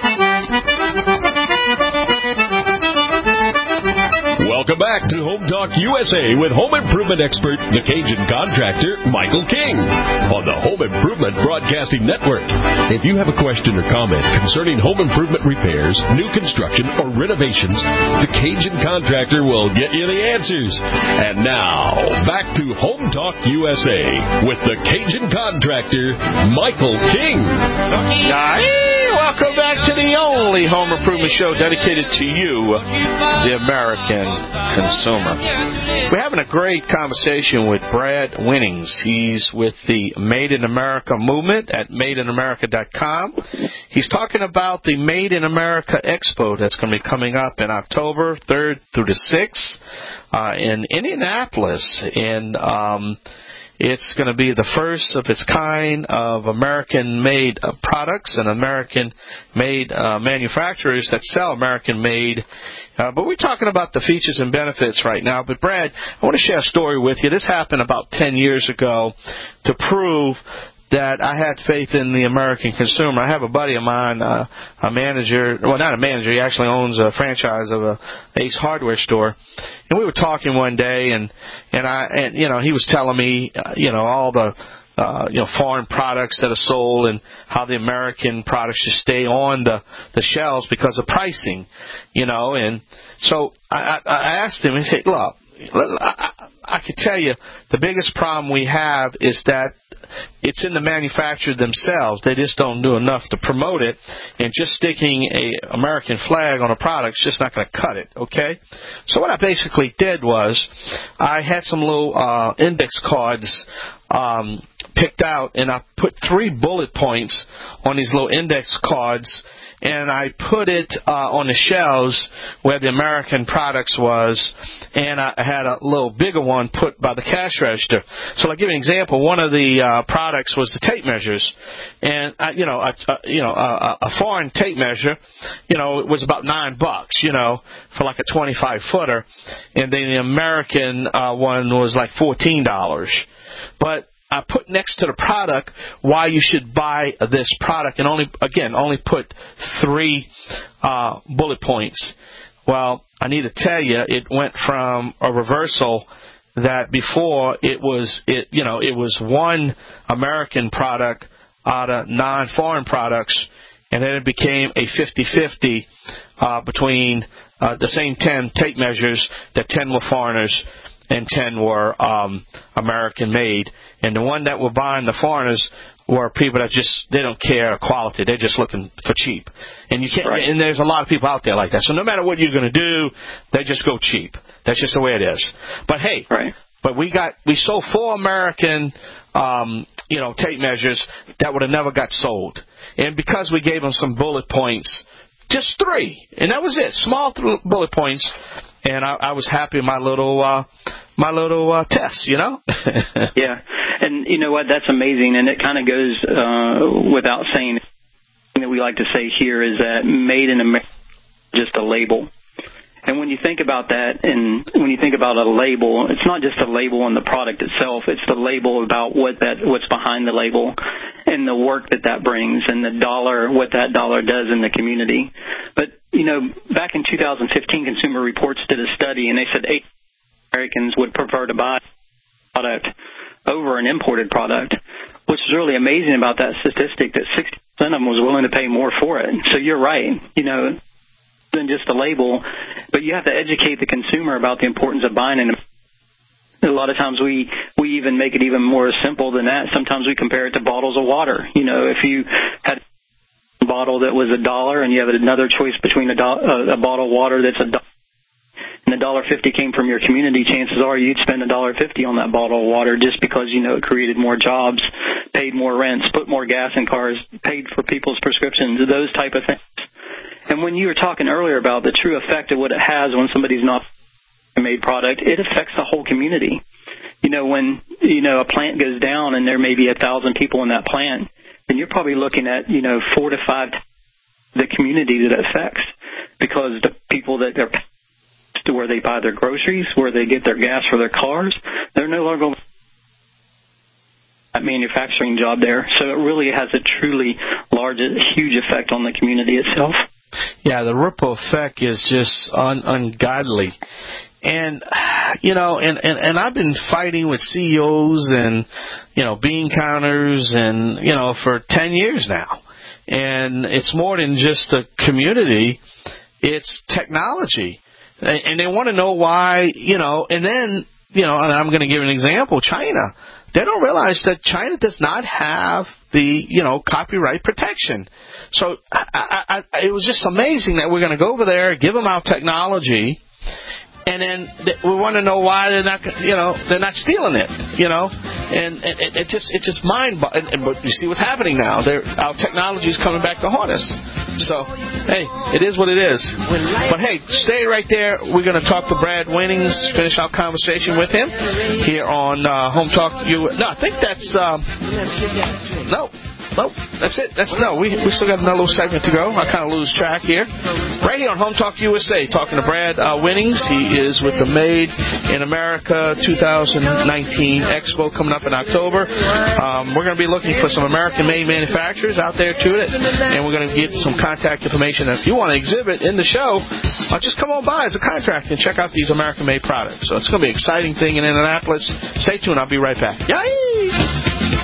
Speaker 2: Welcome back to Home Talk U S A with home improvement expert, the Cajun Contractor, Michael King, on the Home Improvement Broadcasting Network. If you have a question or comment concerning home improvement repairs, new construction, or renovations, the Cajun Contractor will get you the answers. And now, back to Home Talk U S A with the Cajun Contractor, Michael King.
Speaker 3: Hey, welcome back to the only home improvement show dedicated to you, the American consumer. We're having a great conversation with Brad Winnings. He's with the Made in America movement at made in america dot com. He's talking about the Made in America Expo that's going to be coming up in October third through the sixth uh, in Indianapolis. And um, It's going to be the first of its kind of American-made uh, products and American-made uh, manufacturers that sell American-made. Uh, but we're talking about the features and benefits right now. But, Brad, I want to share a story with you. This happened about ten years ago to prove that I had faith in the American consumer. I have a buddy of mine, uh, a manager, well, not a manager, he actually owns a franchise of a Ace Hardware store. And we were talking one day, and, and I, and, you know, he was telling me, uh, you know, all the, uh, you know, foreign products that are sold and how the American products should stay on the, the shelves because of pricing, you know. And so I, I, I asked him, he said, look, I, I can tell you the biggest problem we have is that it's in the manufacturer themselves. They just don't do enough to promote it, and just sticking a American flag on a product is just not going to cut it, okay? So what I basically did was I had some little uh, index cards um, picked out, and I put three bullet points on these little index cards, and I put it uh, on the shelves where the American products was, and I had a little bigger one put by the cash register. So I'll give you an example. One of the uh, products was the tape measures, and I, you know, a, a, you know, a, a foreign tape measure, you know, it was about nine bucks, you know, for like a twenty-five footer, and then the American uh, one was like fourteen dollars. But I put next to the product why you should buy this product, and only, again, only put three uh, bullet points. Well, I need to tell you, it went from a reversal that before it was, it you know, it was one American product out of non-foreign products, and then it became a fifty-fifty uh, between uh, the same ten tape measures, that ten were foreigners and ten were um, American-made. And the one that were buying, the foreigners, were people that just, they don't care quality. They're just looking for cheap. And you can't, right. And there's a lot of people out there like that. So no matter what you're going to do, they just go cheap. That's just the way it is. But hey, right. But we got, we sold four American, um, you know, tape measures that would have never got sold. And because we gave them some bullet points, just three. And that was it. Small th- bullet points. And I, I was happy with my little, uh, my little uh, test, you know?
Speaker 18: Yeah. And you know what? That's amazing. And it kind of goes uh, without saying. The thing that we like to say here is that made in America is just a label. And when you think about that, and when you think about a label, it's not just a label on the product itself. It's the label about what that, what's behind the label and the work that that brings and the dollar, what that dollar does in the community. But, you know, back in two thousand fifteen, Consumer Reports did a study, and they said eight Americans would prefer to buy a product over an imported product, which is really amazing about that statistic, that sixty percent of them was willing to pay more for it. So you're right, you know, than just a label, but you have to educate the consumer about the importance of buying it. A lot of times we, we even make it even more simple than that. Sometimes we compare it to bottles of water. You know, if you had a bottle that was a dollar and you have another choice between a, do- a, a bottle of water that's a dollar, and the dollar fifty came from your community, chances are you'd spend a dollar fifty on that bottle of water just because, you know, it created more jobs, paid more rents, put more gas in cars, paid for people's prescriptions, those type of things. And when you were talking earlier about the true effect of what it has when somebody's not made product, it affects the whole community. You know, when, you know, a plant goes down and there may be a thousand people in that plant, then you're probably looking at, you know, four to five the community that it affects, because the people that they're to where they buy their groceries, where they get their gas for their cars, they're no longer that manufacturing job there. So it really has a truly large, huge effect on the community itself.
Speaker 3: Yeah, the ripple effect is just un- ungodly. And, you know, and, and, and I've been fighting with C E Os and, you know, bean counters and, you know, for ten years now. And it's more than just a community, it's technology. And they want to know why, you know, and then, you know, and I'm going to give an example, China. They don't realize that China does not have the, you know, copyright protection. So I, I, I, it was just amazing that we're going to go over there, give them our technology, and then we want to know why they're not, you know, they're not stealing it, you know, and it, it just, it's just mind. And, and you see what's happening now. They're, our technology is coming back to haunt us. So, hey, it is what it is. But, hey, stay right there. We're going to talk to Brad Winnings, finish our conversation with him here on uh, Home Talk. You, no, I think that's, um, no. Nope, that's it. That's no. We we still got another little segment to go. I kind of lose track here. Right here on Home Talk U S A, talking to Brad uh, Winnings. He is with the Made in America twenty nineteen Expo coming up in October. Um, we're going to be looking for some American-made manufacturers out there to it, and we're going to get some contact information. If you want to exhibit in the show, uh, just come on by as a contractor and check out these American-made products. So it's going to be an exciting thing in Indianapolis. Stay tuned. I'll be right back. Yay!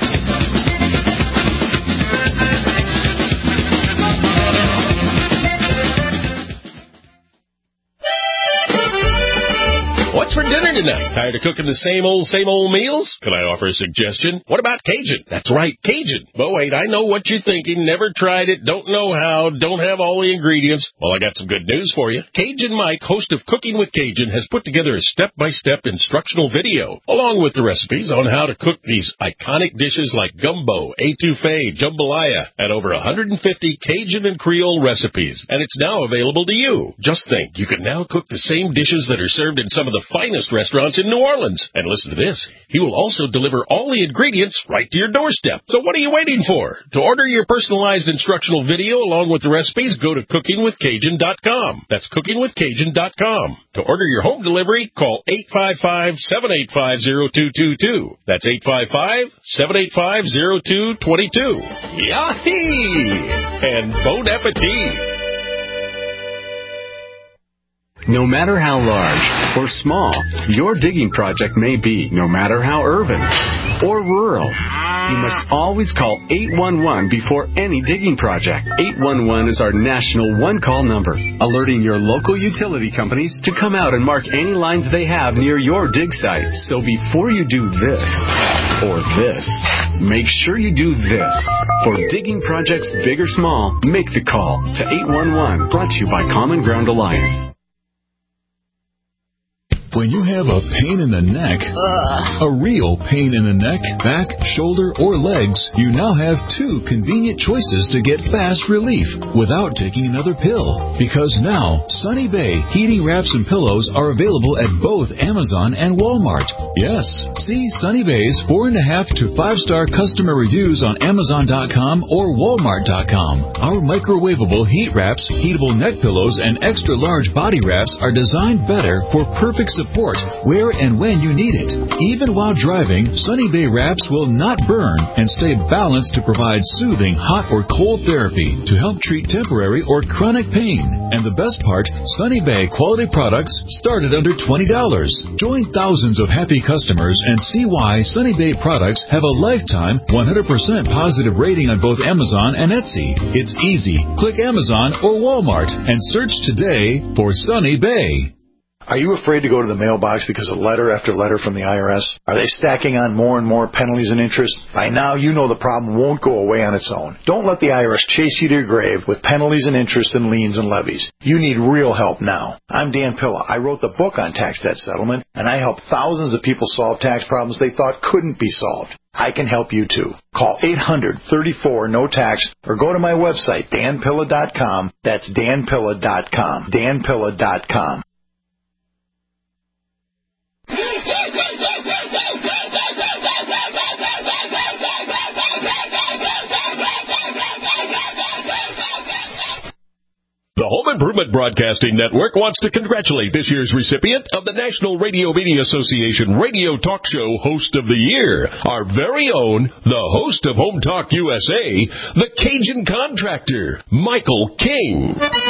Speaker 2: What's for dinner tonight? Tired of cooking the same old, same old meals? Can I offer a suggestion? What about Cajun? That's right, Cajun. But wait, I know what you're thinking. Never tried it, don't know how, don't have all the ingredients. Well, I got some good news for you. Cajun Mike, host of Cooking with Cajun, has put together a step-by-step instructional video, along with the recipes on how to cook these iconic dishes like gumbo, etouffee, jambalaya, and over one hundred fifty Cajun and Creole recipes. And it's now available to you. Just think, you can now cook the same dishes that are served in some of the finest restaurants in New Orleans. And listen to this. He will also deliver all the ingredients right to your doorstep. So what are you waiting for? To order your personalized instructional video along with the recipes, go to cooking with cajun dot com. That's cooking with cajun dot com. To order your home delivery, call eight five five, seven eight five, zero two two two. That's eight five five, seven eight five, zero two two two. Yahee! And bon appetit!
Speaker 5: No matter how large or small your digging project may be, no matter how urban or rural, you must always call eight one one before any digging project. eight one one is our national one-call number, alerting your local utility companies to come out and mark any lines they have near your dig site. So before you do this or this, make sure you do this. For digging projects big or small, make the call to eight one one, brought to you by Common Ground Alliance.
Speaker 6: When you have a pain in the neck, Ugh. a real pain in the neck, back, shoulder, or legs, you now have two convenient choices to get fast relief without taking another pill. Because now, Sunny Bay heating wraps and pillows are available at both Amazon and Walmart. Yes, see Sunny Bay's four and a half to five star customer reviews on Amazon dot com or Walmart dot com. Our microwavable heat wraps, heatable neck pillows, and extra large body wraps are designed better for perfect support Support where and when you need it. Even while driving, Sunny Bay wraps will not burn and stay balanced to provide soothing hot or cold therapy to help treat temporary or chronic pain. And the best part, Sunny Bay quality products start at under twenty dollars. Join thousands of happy customers and see why Sunny Bay products have a lifetime one hundred percent positive rating on both Amazon and Etsy. It's easy. Click Amazon or Walmart and search today for Sunny Bay.
Speaker 23: Are you afraid to go to the mailbox because of letter after letter from the I R S? Are they stacking on more and more penalties and interest? By now, you know the problem won't go away on its own. Don't let the I R S chase you to your grave with penalties and interest and liens and levies. You need real help now. I'm Dan Pilla. I wrote the book on tax debt settlement, and I help thousands of people solve tax problems they thought couldn't be solved. I can help you too. Call eight hundred, thirty-four, no tax or go to my website, dan pilla dot com. That's dan pilla dot com. dan pilla dot com.
Speaker 2: The Home Improvement Broadcasting Network wants to congratulate this year's recipient of the National Radio Media Association Radio Talk Show Host of the Year, our very own, the host of Home Talk U S A, the Cajun Contractor, Michael King.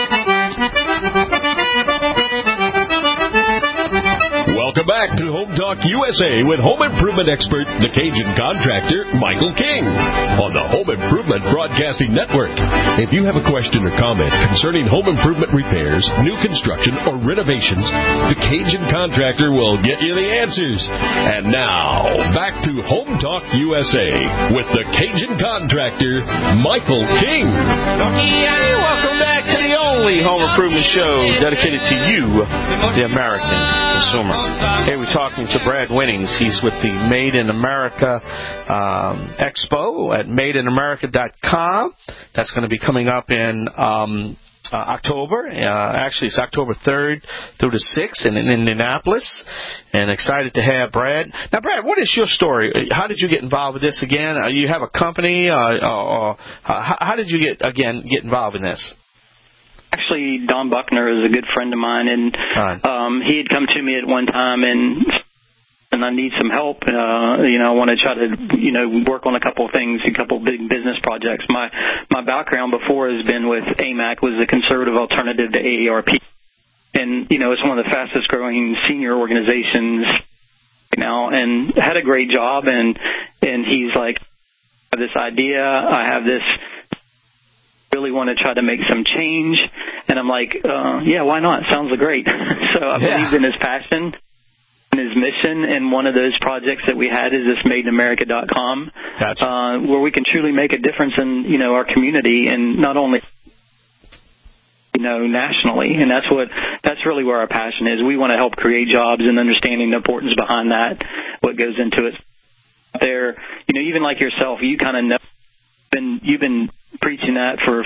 Speaker 2: Welcome back to Home Talk U S A with home improvement expert, the Cajun Contractor, Michael King, on the Home Improvement Broadcasting Network. If you have a question or comment concerning home improvement repairs, new construction, or renovations, the Cajun Contractor will get you the answers. And now, back to Home Talk U S A with the Cajun Contractor, Michael King.
Speaker 3: Yeah, welcome back to the old only home improvement show dedicated to you, the American consumer. Hey, we're talking to Brad Winnings. He's with the Made in America um, Expo at made in america dot com. That's going to be coming up in um, uh, October. Uh, actually, it's October third through the sixth in, in Indianapolis. And excited to have Brad. Now, Brad, what is your story? How did you get involved with this again? Uh, you have a company, uh, or uh, how, how did you get again get involved in this?
Speaker 18: Actually, Don Buckner is a good friend of mine, and um, he had come to me at one time and. And I need some help. Uh, you know, I want to try to, you know, work on a couple of things, a couple of big business projects. My my background before has been with A M A C, was a conservative alternative to A A R P, and you know, it's one of the fastest growing senior organizations now. And had a great job. And and he's like, I have this idea. I have this. Really want to try to make some change. And I'm like, uh, yeah, why not? Sounds great. So I yeah. believed in his passion. His mission, and one of those projects that we had is this made in america dot com, gotcha. uh, where we can truly make a difference in, you know, our community, and not only, you know, nationally. And that's what, that's really where our passion is. We want to help create jobs, and understanding the importance behind that, what goes into it. There, you know, even like yourself, you kind of know, been, you've been preaching that for,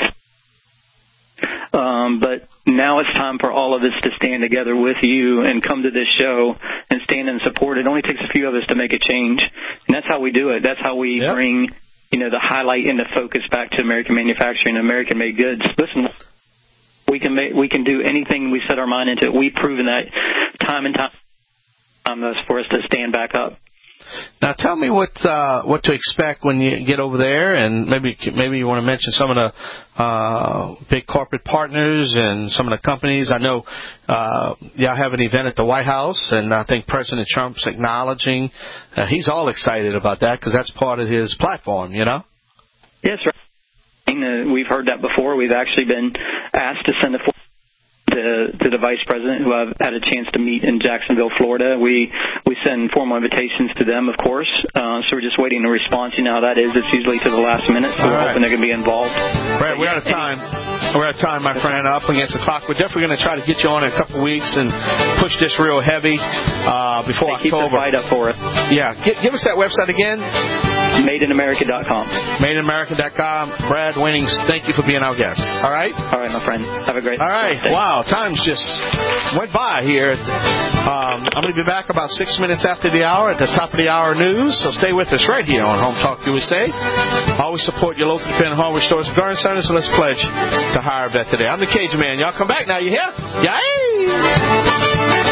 Speaker 18: um, but now it's time for all of us to stand together with you and come to this show and stand and support. It only takes a few of us to make a change, and that's how we do it. That's how we yep. bring, you know, the highlight and the focus back to American manufacturing, American-made goods. Listen, we can make, we can do anything we set our mind into. We've proven that time and time for us to stand back up.
Speaker 3: Now, tell me what uh, what to expect when you get over there, and maybe maybe you want to mention some of the uh, big corporate partners and some of the companies. I know uh, y'all have an event at the White House, and I think President Trump's acknowledging. Uh, he's all excited about that because that's part of his platform, you know?
Speaker 18: Yes, right. Uh, we've heard that before. We've actually been asked to send a To, to the vice president, who I've had a chance to meet in Jacksonville, Florida. We we send formal invitations to them, of course. Uh, so we're just waiting a response. You know how that is. It's usually to the last minute, so All we're right. hoping they're going to be involved.
Speaker 3: Right, we're out of time. We're out of time, my friend. Up against the clock. We're definitely going to try to get you on in a couple of weeks and push this real heavy uh, before
Speaker 18: hey,
Speaker 3: October.
Speaker 18: Keep the fight up for us.
Speaker 3: Yeah. Give, give us that website again.
Speaker 18: made in america dot com.
Speaker 3: made in america dot com. Brad Winnings, thank you for being our guest. All right?
Speaker 18: All right, my friend. Have a great
Speaker 3: All right.
Speaker 18: day.
Speaker 3: Wow. Time's just went by here. Um, I'm going to be back about six minutes after the hour at the top of the hour news, so stay with us right here on Home Talk U S A. Always support your local independent hardware stores and garden centers, so let's pledge to hire a vet today. I'm the Cajun Man. Y'all come back now. You hear? Yay!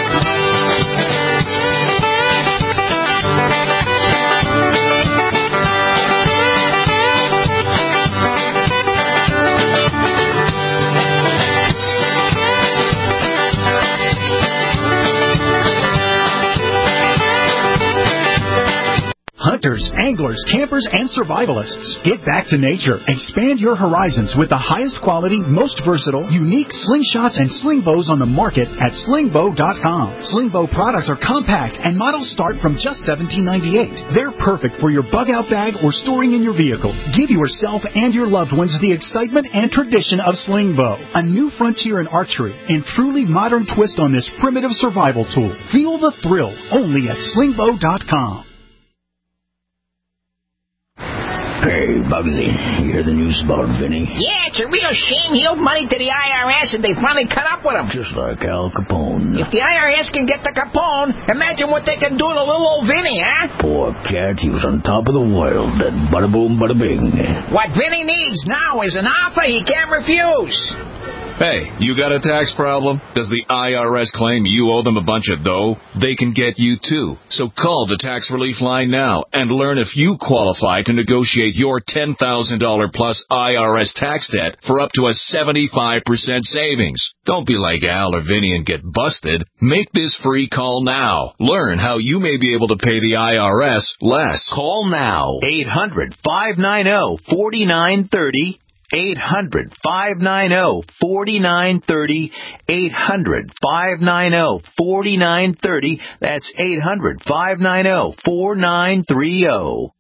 Speaker 4: Hunters, anglers, campers, and survivalists. Get back to nature. Expand your horizons with the highest quality, most versatile, unique slingshots and sling bows on the market at sling bow dot com. Sling bow products are compact and models start from just seventeen ninety-eight. They're perfect for your bug out bag or storing in your vehicle. Give yourself and your loved ones the excitement and tradition of sling bow, a new frontier in archery and truly modern twist on this primitive survival tool. Feel the thrill only at sling bow dot com.
Speaker 7: Hey, Bugsy, you hear the news about Vinny?
Speaker 8: Yeah, it's a real shame. He owed money to the I R S and they finally cut up with him.
Speaker 7: Just like Al Capone.
Speaker 8: If the I R S can get the Capone, imagine what they can do to little old Vinny, huh?
Speaker 7: Poor cat, he was on top of the world. That bada boom, bada bing.
Speaker 8: What Vinny needs now is an offer he can't refuse.
Speaker 24: Hey, you got a tax problem? Does the I R S claim you owe them a bunch of dough? They can get you too. So call the tax relief line now and learn if you qualify to negotiate your ten thousand dollars plus I R S tax debt for up to a seventy-five percent savings. Don't be like Al or Vinny and get busted. Make this free call now. Learn how you may be able to pay the I R S less.
Speaker 25: Call now. eight hundred, five nine zero, four nine three zero. eight hundred, five nine zero, four nine three zero. eight hundred, five nine zero, four nine three zero. That's eight hundred, five nine zero, four nine three zero.